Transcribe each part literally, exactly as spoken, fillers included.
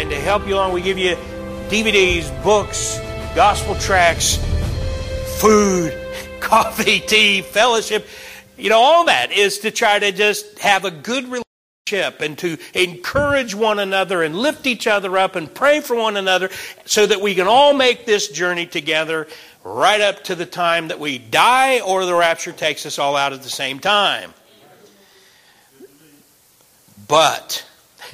and to help you along. We give you D V Ds, books, gospel tracts, food, coffee, tea, fellowship. You know, all that is to try to just have a good relationship and to encourage one another and lift each other up and pray for one another so that we can all make this journey together right up to the time that we die or the rapture takes us all out at the same time. But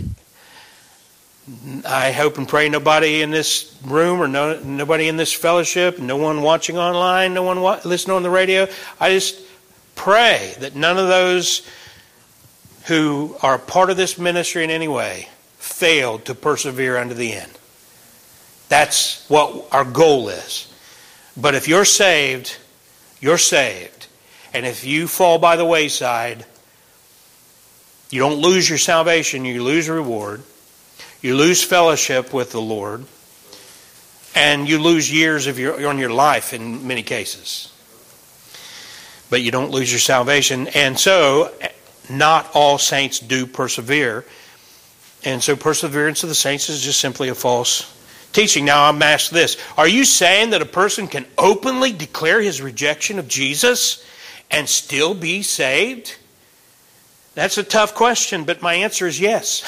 I hope and pray nobody in this room or no, nobody in this fellowship, no one watching online, no one wa- listening on the radio, I just pray that none of those who are part of this ministry in any way failed to persevere unto the end. That's what our goal is. But if you're saved, you're saved. And if you fall by the wayside, you don't lose your salvation, you lose reward. You lose fellowship with the Lord. And you lose years of your on your life in many cases. But you don't lose your salvation. And so, not all saints do persevere. And so perseverance of the saints is just simply a false teaching. Now I'm asked this. Are you saying that a person can openly declare his rejection of Jesus and still be saved? That's a tough question, but my answer is yes.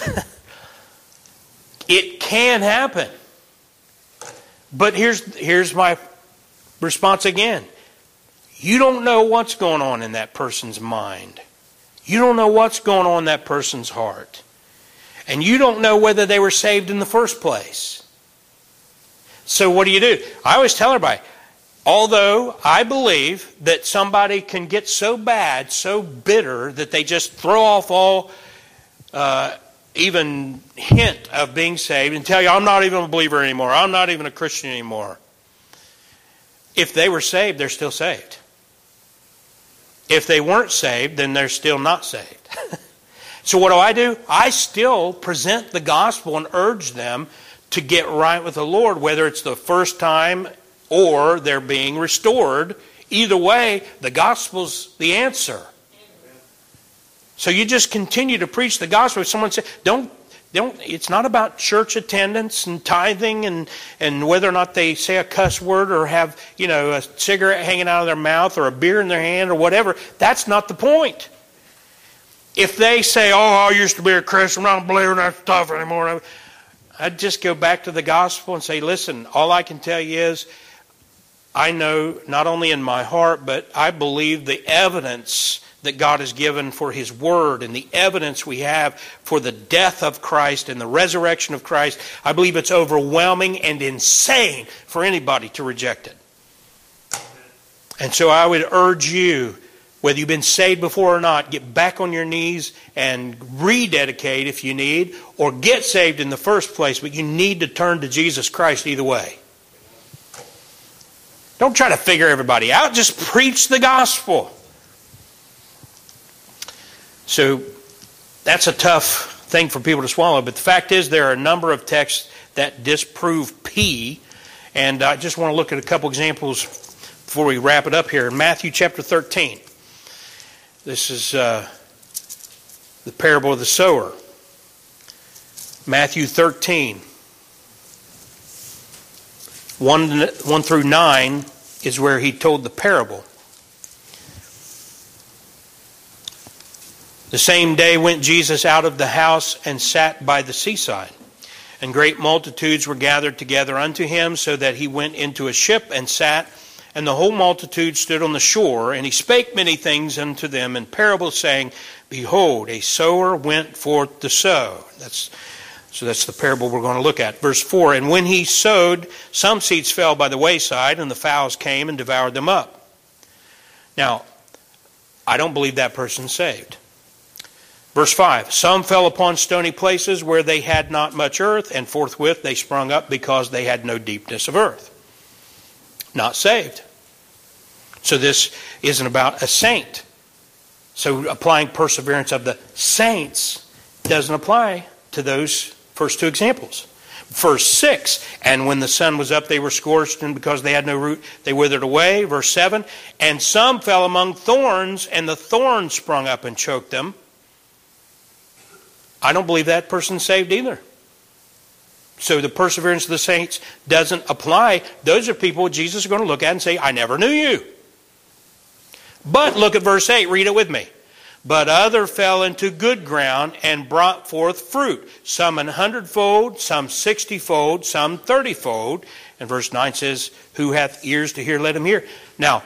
It can happen. But here's, here's my response again. You don't know what's going on in that person's mind. You don't know what's going on in that person's heart. And you don't know whether they were saved in the first place. So what do you do? I always tell everybody, although I believe that somebody can get so bad, so bitter, that they just throw off all uh, even hint of being saved and tell you, I'm not even a believer anymore. I'm not even a Christian anymore. If they were saved, they're still saved. If they weren't saved, then they're still not saved. So what do I do? I still present the gospel and urge them to get right with the Lord, whether it's the first time or they're being restored. Either way, the gospel's the answer. So you just continue to preach the gospel. If someone says, don't, don't, it's not about church attendance and tithing and, and whether or not they say a cuss word or have, you know, a cigarette hanging out of their mouth or a beer in their hand or whatever. That's not the point. If they say, oh, I used to be a Christian, I don't believe in that stuff anymore, I'd just go back to the gospel and say, listen, all I can tell you is, I know not only in my heart, but I believe the evidence that God has given for His Word and the evidence we have for the death of Christ and the resurrection of Christ, I believe it's overwhelming and insane for anybody to reject it. And so I would urge you, whether you've been saved before or not, get back on your knees and rededicate if you need, or get saved in the first place, but you need to turn to Jesus Christ either way. Don't try to figure everybody out. Just preach the gospel. So that's a tough thing for people to swallow. But the fact is there are a number of texts that disprove P. And I just want to look at a couple examples before we wrap it up here. In Matthew chapter thirteen. This is uh, the parable of the sower. Matthew thirteen. one, one through nine is where he told the parable. The same day went Jesus out of the house and sat by the seaside. And great multitudes were gathered together unto him, so that he went into a ship and sat. And the whole multitude stood on the shore. And he spake many things unto them in parables, saying, Behold, a sower went forth to sow. That's So that's the parable we're going to look at. Verse four, And when he sowed, some seeds fell by the wayside, and the fowls came and devoured them up. Now, I don't believe that person's saved. Verse five, Some fell upon stony places where they had not much earth, and forthwith they sprung up because they had no deepness of earth. Not saved. So this isn't about a saint. So applying perseverance of the saints doesn't apply to those first two examples. Verse six, And when the sun was up, they were scorched, and because they had no root, they withered away. Verse seven, And some fell among thorns, and the thorns sprung up and choked them. I don't believe that person's saved either. So the perseverance of the saints doesn't apply. Those are people Jesus is going to look at and say, I never knew you. But look at verse eight. Read it with me. But other fell into good ground and brought forth fruit, some an hundredfold, some sixtyfold, some thirtyfold. And verse nine says, who hath ears to hear, let him hear. Now,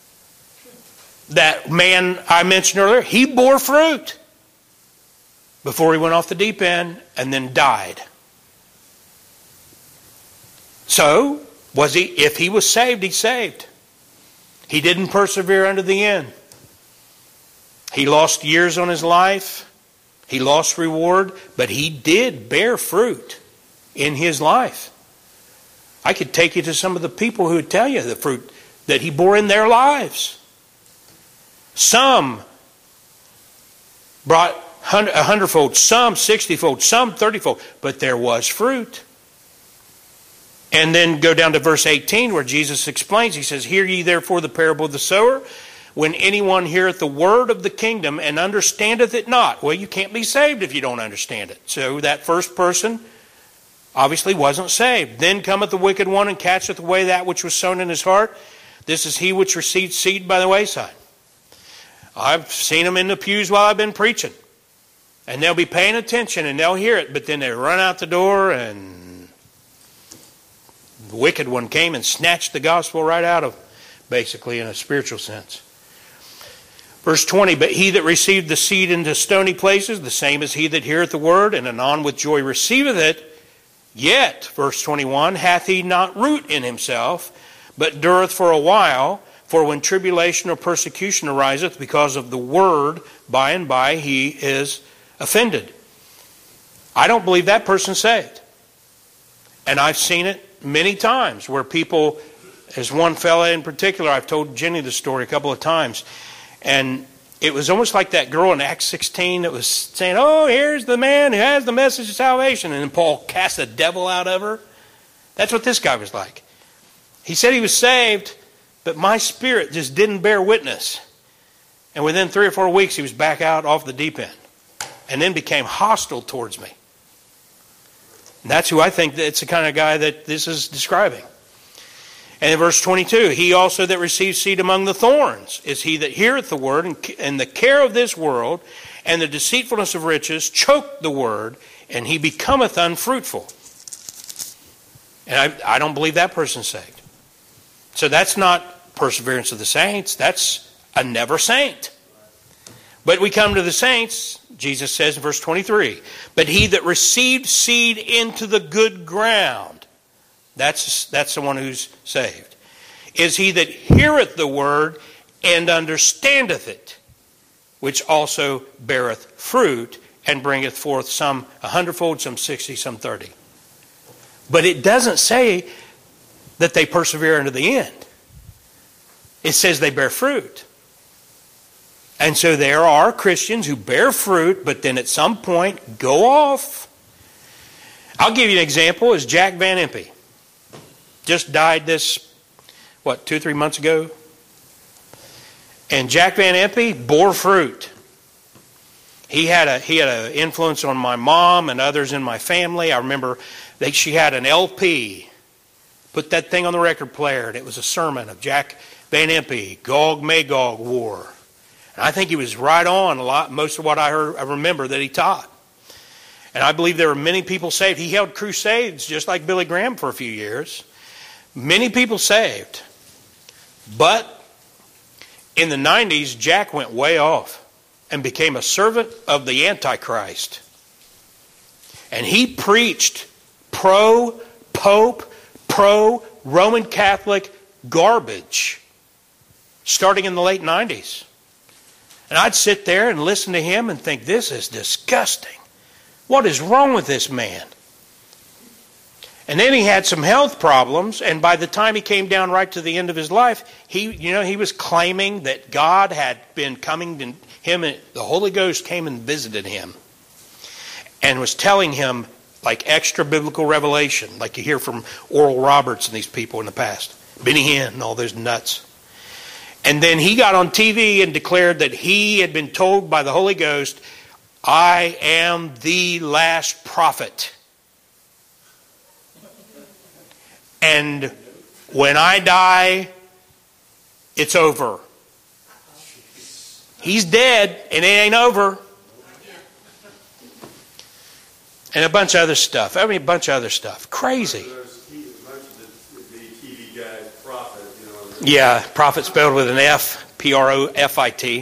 that man I mentioned earlier, he bore fruit before he went off the deep end and then died. So, was he? If he was saved, he's saved. He didn't persevere unto the end. He lost years on his life. He lost reward, but he did bear fruit in his life. I could take you to some of the people who would tell you the fruit that he bore in their lives. Some brought a hundredfold, some sixtyfold, some thirtyfold, but there was fruit. And then go down to verse eighteen where Jesus explains, he says, hear ye therefore the parable of the sower. When anyone heareth the word of the kingdom and understandeth it not. Well, you can't be saved if you don't understand it. So that first person obviously wasn't saved. Then cometh the wicked one and catcheth away that which was sown in his heart. This is he which received seed by the wayside. I've seen them in the pews while I've been preaching. And they'll be paying attention and they'll hear it. But then they run out the door and the wicked one came and snatched the gospel right out of them, basically in a spiritual sense. Verse twenty, but he that received the seed into stony places, the same as he that heareth the word, and anon with joy receiveth it, yet, verse twenty-one, hath he not root in himself, but dureth for a while. For when tribulation or persecution ariseth because of the word, by and by he is offended. I don't believe that person's saved. And I've seen it many times where people, as one fella in particular, I've told Jenny the story a couple of times, and it was almost like that girl in Acts sixteen that was saying, oh, here's the man who has the message of salvation. And then Paul cast the devil out of her. That's what this guy was like. He said he was saved, but my spirit just didn't bear witness. And within three or four weeks, he was back out off the deep end. And then became hostile towards me. And that's who I think that it's the kind of guy that this is describing. And in verse twenty-two, he also that receives seed among the thorns is he that heareth the word, and, and the care of this world and the deceitfulness of riches choke the word, and he becometh unfruitful. And I, I don't believe that person's saved. So that's not perseverance of the saints. That's a never saint. But we come to the saints, Jesus says in verse twenty-three, but he that received seed into the good ground, That's, that's the one who's saved. Is he that heareth the word and understandeth it, which also beareth fruit and bringeth forth some a hundredfold, some sixty, some thirty. But it doesn't say that they persevere unto the end. It says they bear fruit. And so there are Christians who bear fruit, but then at some point go off. I'll give you an example, is Jack Van Impe. Just died this, what, two, three months ago? And Jack Van Impe bore fruit. He had a he had an influence on my mom and others in my family. I remember that she had an L P. Put that thing on the record player, and it was a sermon of Jack Van Impe, Gog Magog War. And I think he was right on a lot, most of what I heard, I remember that he taught. And I believe there were many people saved. He held crusades just like Billy Graham for a few years. Many people saved. But in the nineties, Jack went way off and became a servant of the Antichrist. And he preached pro-Pope, pro-Roman Catholic garbage starting in the late nineties. And I'd sit there and listen to him and think, this is disgusting. What is wrong with this man? And then he had some health problems, and by the time he came down right to the end of his life, he, you know, he was claiming that God had been coming to him, and the Holy Ghost came and visited him, and was telling him like extra biblical revelation, like you hear from Oral Roberts and these people in the past, Benny Hinn and all those nuts. And then he got on T V and declared that he had been told by the Holy Ghost, I am the last prophet. And when I die, it's over. He's dead, and it ain't over. And a bunch of other stuff. I mean, a bunch of other stuff. Crazy. Yeah, prophet spelled with an F, P R O F I T.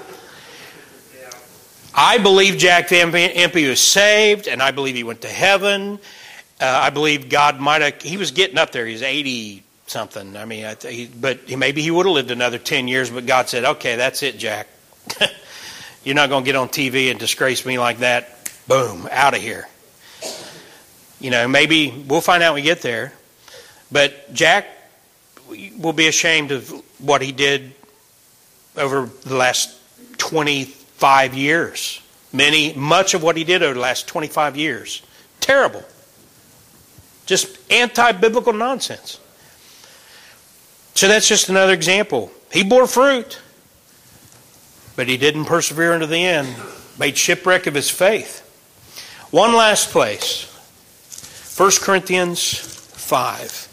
I believe Jack Van Impe was saved, and I believe he went to heaven. Uh, I believe God might have, he was getting up there. He's eighty something. I mean, I th- but he, maybe he would have lived another ten years, but God said, okay, that's it, Jack. You're not going to get on T V and disgrace me like that. Boom, out of here. You know, maybe we'll find out when we get there. But Jack will be ashamed of what he did over the last twenty-five years. Many, much of what he did over the last twenty-five years. Terrible. Just anti-biblical nonsense. So that's just another example. He bore fruit, but he didn't persevere into the end. Made shipwreck of his faith. One last place. First Corinthians five.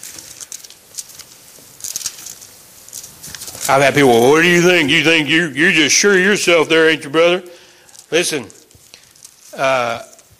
I've had people, well, what do you think? You think you, you're just sure of yourself there, ain't you, brother? Listen, uh,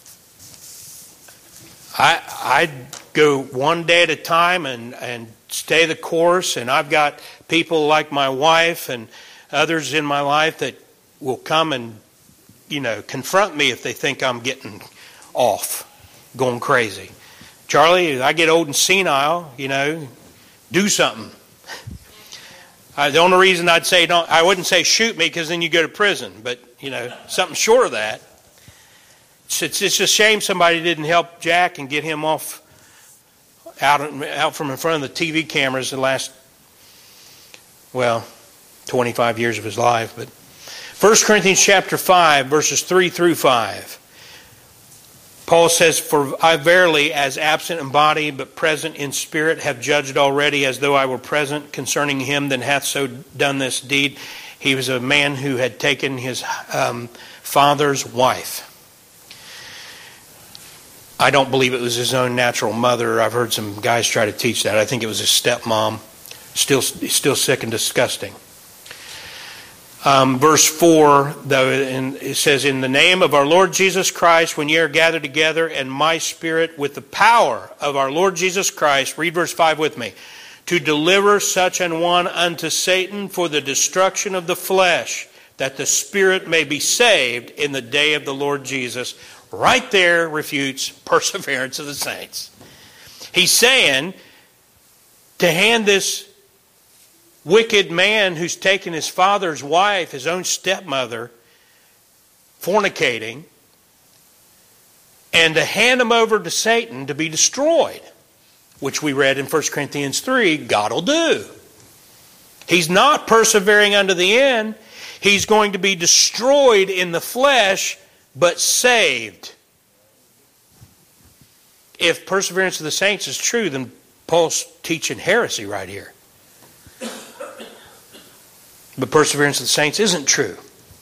I I go one day at a time and, and stay the course, and I've got people like my wife and others in my life that will come and, you know, confront me if they think I'm getting off, going crazy. Charlie, I get old and senile, you know, do something. Uh, the only reason I'd say don't, I wouldn't say shoot me because then you go to prison, but, you know, something short of that. It's, it's, it's a shame somebody didn't help Jack and get him off, out, out from in front of the T V cameras the last, well, twenty-five years of his life. But First Corinthians chapter five, verses three through five. Paul says, for I verily, as absent in body, but present in spirit, have judged already, as though I were present, concerning him that hath so done this deed. He was a man who had taken his um, father's wife. I don't believe it was his own natural mother. I've heard some guys try to teach that. I think it was his stepmom. Still, still sick and disgusting. Um, verse four, though, in, it says, in the name of our Lord Jesus Christ, when ye are gathered together, and my spirit with the power of our Lord Jesus Christ, read verse five with me, to deliver such an one unto Satan for the destruction of the flesh, that the spirit may be saved in the day of the Lord Jesus. Right there refutes perseverance of the saints. He's saying to hand this wicked man who's taken his father's wife, his own stepmother, fornicating, and to hand him over to Satan to be destroyed, which we read in First Corinthians three, God will do. He's not persevering unto the end. He's going to be destroyed in the flesh, but saved. If perseverance of the saints is true, then Paul's teaching heresy right here. But perseverance of the saints isn't true.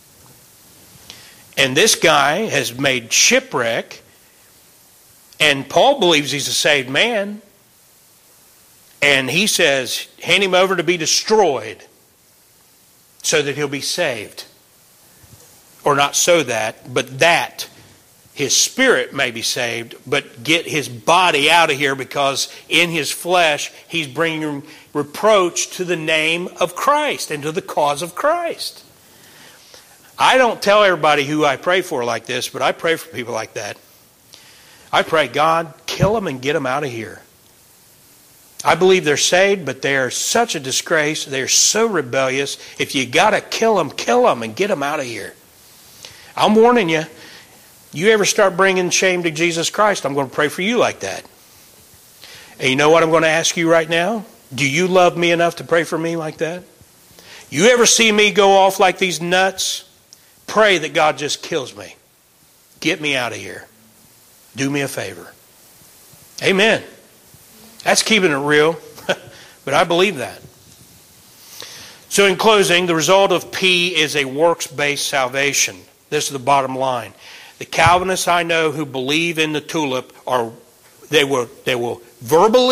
And this guy has made shipwreck, and Paul believes he's a saved man. And he says, hand him over to be destroyed so that he'll be saved. Or not so that, but that his spirit may be saved, but get his body out of here, because in his flesh he's bringing reproach to the name of Christ and to the cause of Christ. I don't tell everybody who I pray for like this, but I pray for people like that. I pray, God, kill them and get them out of here. I believe they're saved, but they are such a disgrace. They're so rebellious. If you got to kill them, kill them and get them out of here. I'm warning you. You ever start bringing shame to Jesus Christ, I'm going to pray for you like that. And you know what I'm going to ask you right now? Do you love me enough to pray for me like that? You ever see me go off like these nuts? Pray that God just kills me. Get me out of here. Do me a favor. Amen. That's keeping it real, but I believe that. So in closing, the result of P is a works-based salvation. This is the bottom line. The Calvinists I know who believe in the tulip are they will they will verbally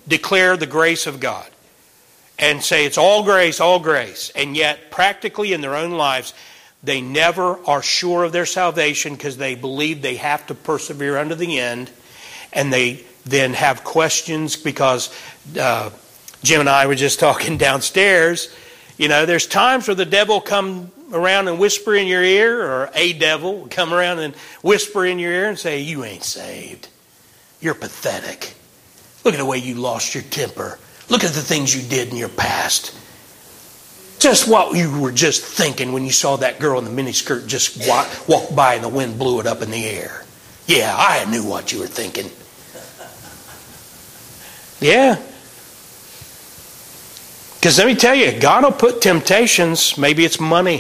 declare the grace of God and say it's all grace, all grace. And yet, practically in their own lives, they never are sure of their salvation because they believe they have to persevere unto the end. And they then have questions because uh, Jim and I were just talking downstairs. You know, there's times where the devil come around and whisper in your ear, or a devil will come around and whisper in your ear and say, you ain't saved. You're pathetic. Look at the way you lost your temper. Look at the things you did in your past. Just what you were just thinking when you saw that girl in the miniskirt just walk, walk by and the wind blew it up in the air. Yeah, I knew what you were thinking. Yeah. Because let me tell you, God will put temptations. Maybe it's money.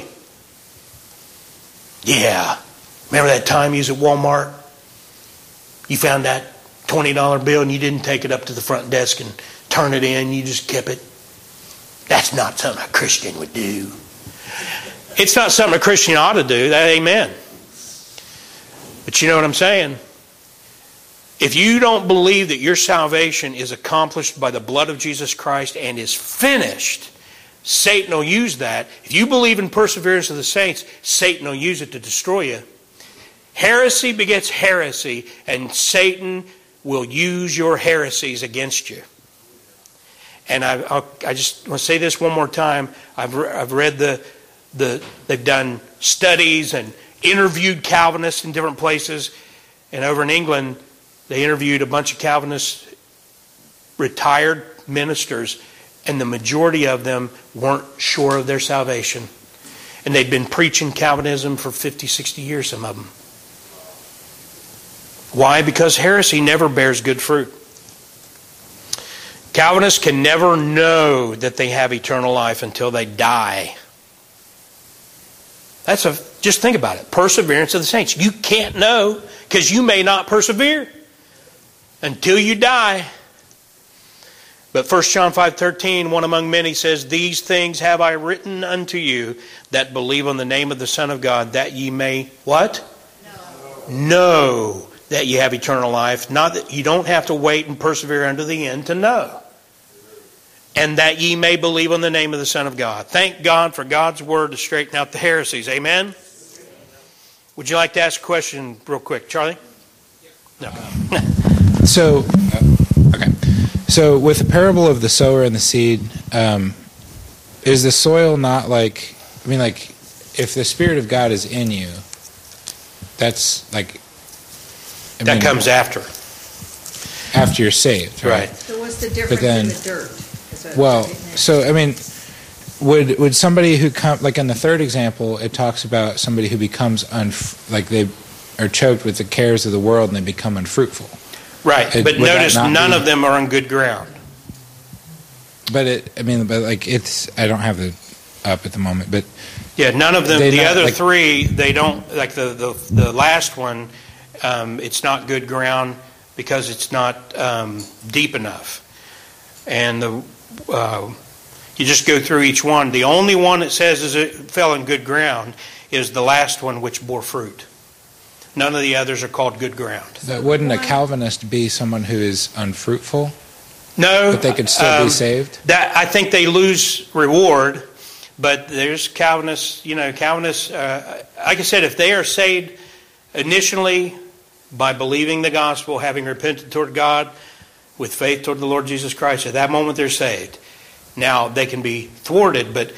Yeah. Remember that time you was at Walmart? You found that twenty dollar bill and you didn't take it up to the front desk and turn it in. You just kept it. That's not something a Christian would do. It's not something a Christian ought to do. That, amen. But you know what I'm saying? If you don't believe that your salvation is accomplished by the blood of Jesus Christ and is finished, Satan will use that. If you believe in perseverance of the saints, Satan will use it to destroy you. Heresy begets heresy, and Satan will use your heresies against you. And I, I'll, I just want to say this one more time. I've, re- I've read the, the, they've done studies and interviewed Calvinists in different places. And over in England, they interviewed a bunch of Calvinist retired ministers, and the majority of them weren't sure of their salvation. And they'd been preaching Calvinism for fifty, sixty years, some of them. Why? Because heresy never bears good fruit. Calvinists can never know that they have eternal life until they die. That's a, just think about it. Perseverance of the saints. You can't know because you may not persevere until you die. But First John five thirteen, one among many, says, these things have I written unto you that believe on the name of the Son of God, that ye may, what? Know. Know that ye have eternal life. Not that you don't have to wait and persevere unto the end to know. And that ye may believe on the name of the Son of God. Thank God for God's word to straighten out the heresies. Amen? Would you like to ask a question real quick? Charlie? No. So, uh, okay. So with the parable of the sower and the seed, um, is the soil not like, I mean, like, if the Spirit of God is in you, that's like... I that mean, comes after. After you're saved, right? Right. So what's the difference then, in the dirt? Well, so, I mean, would would somebody who come, like in the third example, it talks about somebody who becomes, unf- like they are choked with the cares of the world and they become unfruitful. Right, It, but notice none be, of them are on good ground. But it, I mean, but like it's, I don't have it up at the moment, but yeah, none of them. The not, other like, three, they don't like the the, the last one. Um, it's not good ground because it's not um, deep enough, and the uh, you just go through each one. The only one that says is it fell in good ground is the last one, which bore fruit. None of the others are called good ground. But wouldn't a Calvinist be someone who is unfruitful? No, but they could still um, be saved. That I think they lose reward. But there's Calvinists, you know, Calvinists. Uh, like I said, if they are saved initially by believing the gospel, having repented toward God, with faith toward the Lord Jesus Christ, at that moment they're saved. Now they can be thwarted, but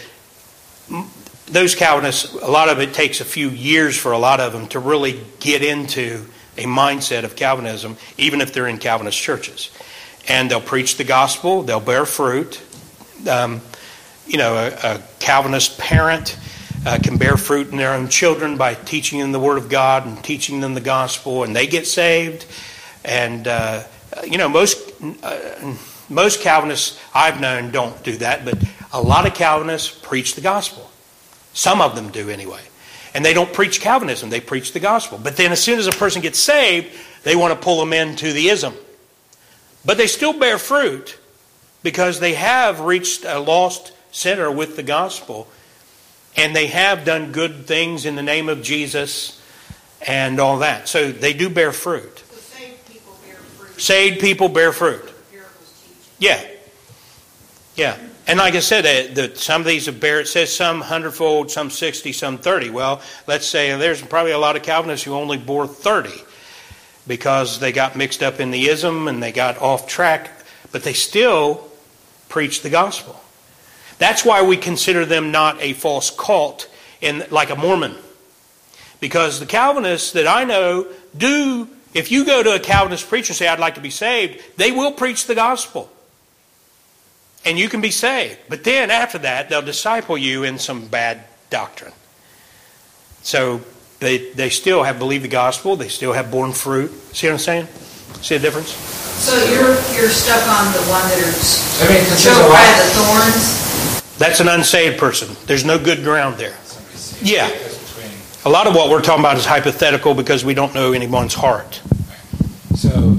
those Calvinists, a lot of it takes a few years for a lot of them to really get into a mindset of Calvinism, even if they're in Calvinist churches. And they'll preach the gospel, they'll bear fruit. Um, you know, a, a Calvinist parent uh, can bear fruit in their own children by teaching them the Word of God and teaching them the gospel, and they get saved. And, uh, you know, most uh, most Calvinists I've known don't do that, but a lot of Calvinists preach the gospel. Some of them do anyway. And they don't preach Calvinism, they preach the gospel. But then as soon as a person gets saved, they want to pull them into the ism. But they still bear fruit because they have reached a lost sinner with the gospel. And they have done good things in the name of Jesus and all that. So they do bear fruit. So saved people bear fruit. Saved people bear fruit. Miracles teach. Yeah. Yeah. And like I said, uh, the, some of these have bear, it says some hundredfold, some sixty, some thirty. Well, let's say there's probably a lot of Calvinists who only bore thirty because they got mixed up in the ism and they got off track, but they still preach the gospel. That's why we consider them not a false cult in like a Mormon. Because the Calvinists that I know do, if you go to a Calvinist preacher and say, I'd like to be saved, they will preach the gospel. And you can be saved. But then after that, they'll disciple you in some bad doctrine. So they they still have believed the gospel. They still have borne fruit. See what I'm saying? See the difference? So you're you're stuck on the one that are I mean, 'cause there's a choked lot- by the thorns? That's an unsaved person. There's no good ground there. Yeah. Between- A lot of what we're talking about is hypothetical because we don't know anyone's heart. So,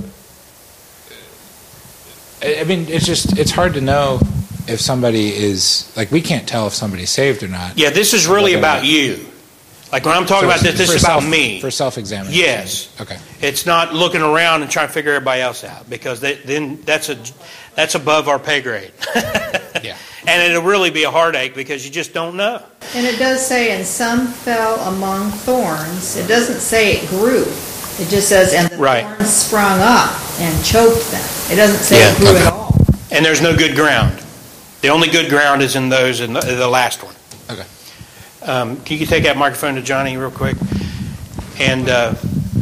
I I mean, it's just, it's hard to know if somebody is, like, we can't tell if somebody's saved or not. Yeah, this is really about you. Like when I'm talking So about this, this for is about self- me. For self-examination. Yes. Okay. It's not looking around and trying to figure everybody else out because they, then that's a that's above our pay grade. Yeah. And it'll really be a heartache because you just don't know. And it does say, and some fell among thorns. It doesn't say it grew. It just says, and the Right. thorns sprung up and choked them. It doesn't say Yeah. it grew Okay. at all. And there's no good ground. The only good ground is in those in the, the last one. Okay. Um, can you take that microphone to Johnny real quick? And uh,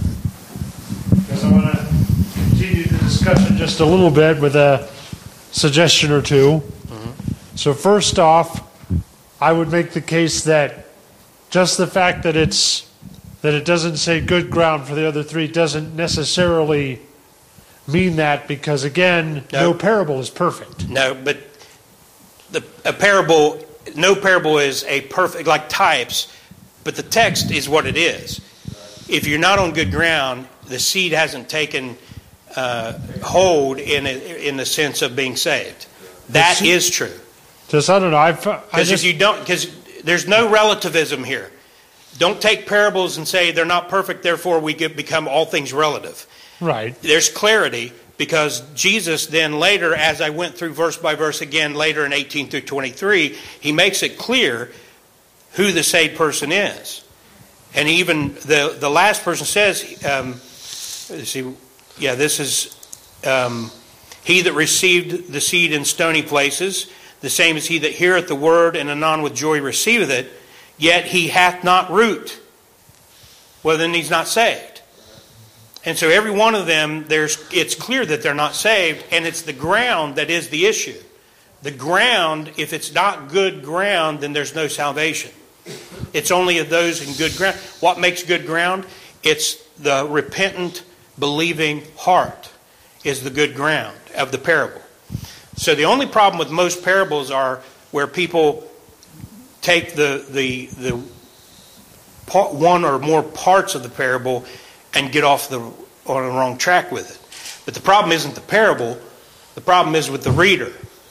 Because I want to continue the discussion just a little bit with a suggestion or two. So first off, I would make the case that just the fact that it's that it doesn't say good ground for the other three doesn't necessarily mean that, because again, No. no parable is perfect. no, but the a parable, no parable is a perfect like types, but the text is what it is. If you're not on good ground, the seed hasn't taken uh, hold in a, in the sense of being saved. That is true. Just I don't know. I've, I Because if just you don't, because there's no relativism here. Don't take parables and say they're not perfect, therefore we get, become all things relative. right. There's clarity because Jesus then later, as I went through verse by verse again later in eighteen through twenty-three, he makes it clear who the saved person is. And even the, the last person says, um, let's see, yeah, this is, um, he that received the seed in stony places, the same as he that heareth the word and anon with joy receiveth it, yet he hath not root. Well, then he's not saved. And so every one of them, there's it's clear that they're not saved, and it's the ground that is the issue. The ground, if it's not good ground, then there's no salvation. It's only of those in good ground. What makes good ground? It's the repentant, believing heart is the good ground of the parable. So the only problem with most parables are where people take the the the part, one or more parts of the parable and get off the on the wrong track with it. But the problem isn't the parable. The problem is with the reader.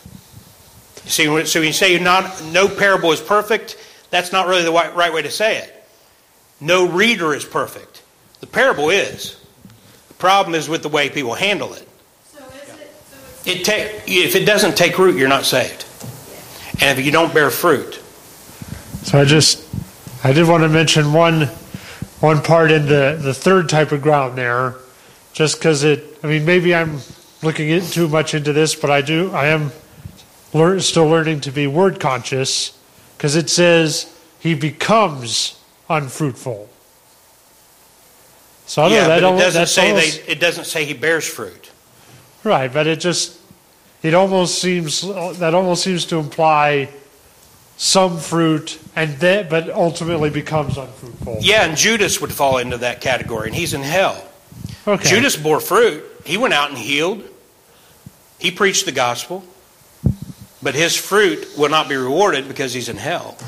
You see, so when you say not no parable is perfect, that's not really the right way to say it. No reader is perfect. The parable is. The problem is with the way people handle it. So is it, so it's It take, if it doesn't take root, you're not saved. And if you don't bear fruit. So I just, I did want to mention one, one part in the, the third type of ground there, just because it, I mean, maybe I'm looking in too much into this, but I do, I am learn, still learning to be word conscious, because it says he becomes unfruitful. So I don't Yeah, know, that but it almost, doesn't that's say almost, they, it doesn't say he bears fruit. right, but it just, it almost seems, that almost seems to imply some fruit, and then, but ultimately becomes unfruitful. Yeah, and Judas would fall into that category, and he's in hell. Okay. Judas bore fruit. He went out and healed. He preached the gospel. But his fruit will not be rewarded because he's in hell.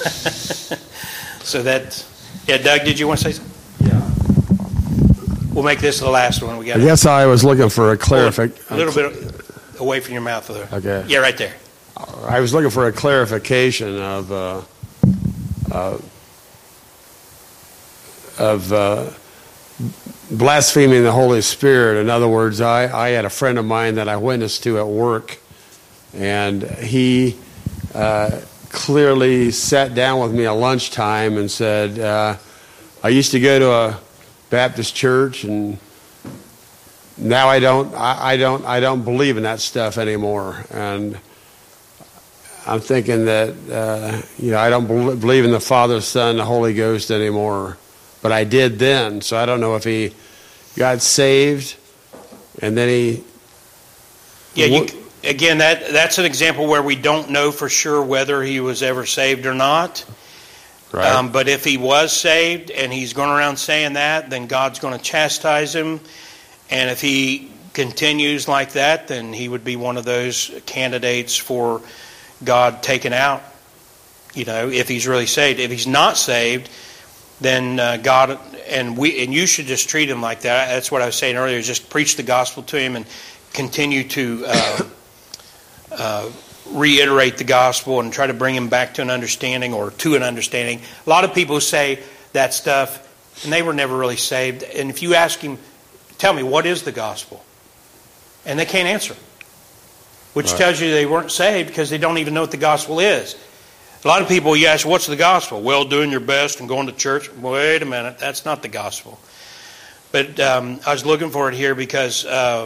So that, yeah, Doug, did you want to say something? Yeah. We'll make this the last one. We got I guess I was looking for a clarification. a little bit away from your mouth. There. Okay. Yeah, right there. I was looking for a clarification of uh, uh, of uh, blaspheming the Holy Spirit. In other words, I, I had a friend of mine that I witnessed to at work, and he uh, clearly sat down with me at lunchtime and said, uh, I used to go to a Baptist church, and now I don't I, I don't I don't believe in that stuff anymore. And I'm thinking that uh, you know I don't believe in the Father, Son, the Holy Ghost anymore. But I did then, so I don't know if he got saved, and then he... Yeah, you, again, that that's an example where we don't know for sure whether he was ever saved or not. Right. Um, but if he was saved and he's going around saying that, then God's going to chastise him. And if he continues like that, then he would be one of those candidates for God taken out, you know, if he's really saved. If he's not saved, then uh, God and we and you should just treat him like that. That's what I was saying earlier. Just preach the gospel to him and continue to uh, uh, reiterate the gospel and try to bring him back to an understanding or to an understanding. A lot of people say that stuff, and they were never really saved. And if you ask him, tell me, what is the gospel? And they can't answer, which right. tells you they weren't saved because they don't even know what the gospel is. A lot of people, you ask, what's the gospel? Well, doing your best and going to church. Wait a minute, that's not the gospel. But um, I was looking for it here because uh,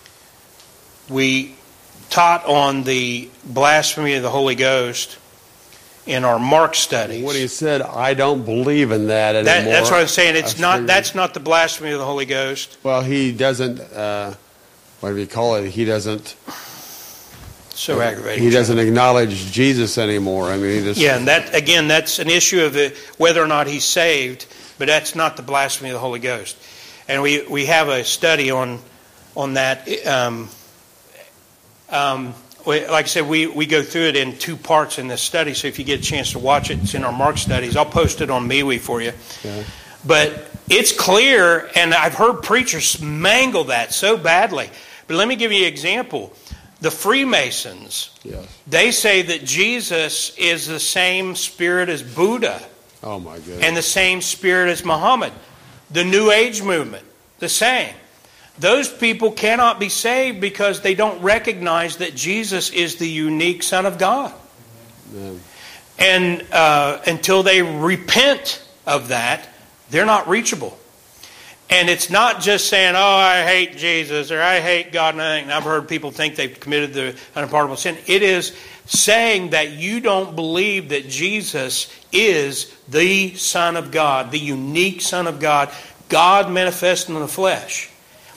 we taught on the blasphemy of the Holy Ghost in our Mark studies. What he said, I don't believe in that anymore. That, that's what I'm saying. It's I not. figured. That's not the blasphemy of the Holy Ghost. Well, he doesn't, uh, what do you call it? He doesn't... So aggravating. He doesn't acknowledge Jesus anymore. I mean, he just... Yeah, and that, again, that's an issue of it, whether or not he's saved, but that's not the blasphemy of the Holy Ghost. And we, we have a study on on that. Um, um, we, like I said, we, we go through it in two parts in this study, so if you get a chance to watch it, it's in our Mark studies. I'll post it on MeWe for you. Yeah. But it's clear, and I've heard preachers mangle that so badly. But let me give you an example. The Freemasons, Yes. they say that Jesus is the same spirit as Buddha Oh, my goodness. and the same spirit as Muhammad. The New Age movement, the same. Those people cannot be saved because they don't recognize that Jesus is the unique Son of God. Amen. And uh, until they repent of that, they're not reachable. And it's not just saying, oh, I hate Jesus or I hate God. And I think, I've heard people think they've committed the unpardonable sin. It is saying that you don't believe that Jesus is the Son of God, the unique Son of God, God manifested in the flesh.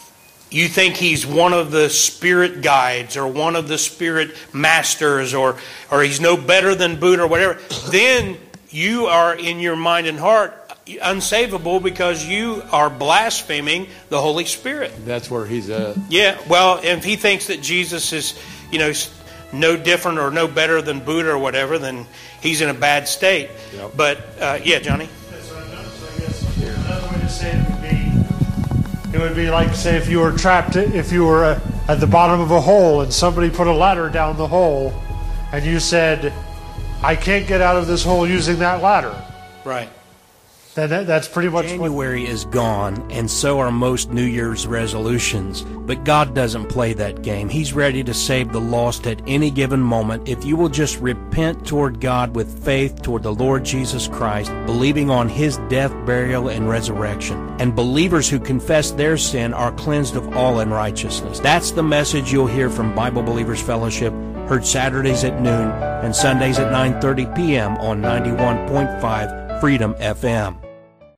You think he's one of the spirit guides or one of the spirit masters or, or he's no better than Buddha or whatever. Then you are in your mind and heart unsavable because you are blaspheming the Holy Spirit. That's where he's at. Yeah, well, if he thinks that Jesus is, you know, no different or no better than Buddha or whatever, then he's in a bad state. Yep. But, uh, yeah, Johnny? So I guess another way to say it would be, it would be like, say, if you were trapped, if you were uh, at the bottom of a hole and somebody put a ladder down the hole and you said, I can't get out of this hole using that ladder. Right. Then that, that's pretty much what... January is gone, and so are most New Year's resolutions. But God doesn't play that game. He's ready to save the lost at any given moment if you will just repent toward God with faith toward the Lord Jesus Christ, believing on His death, burial, and resurrection. And believers who confess their sin are cleansed of all unrighteousness. That's the message you'll hear from Bible Believers Fellowship, heard Saturdays at noon and Sundays at nine thirty p.m. on ninety-one point five Freedom F M.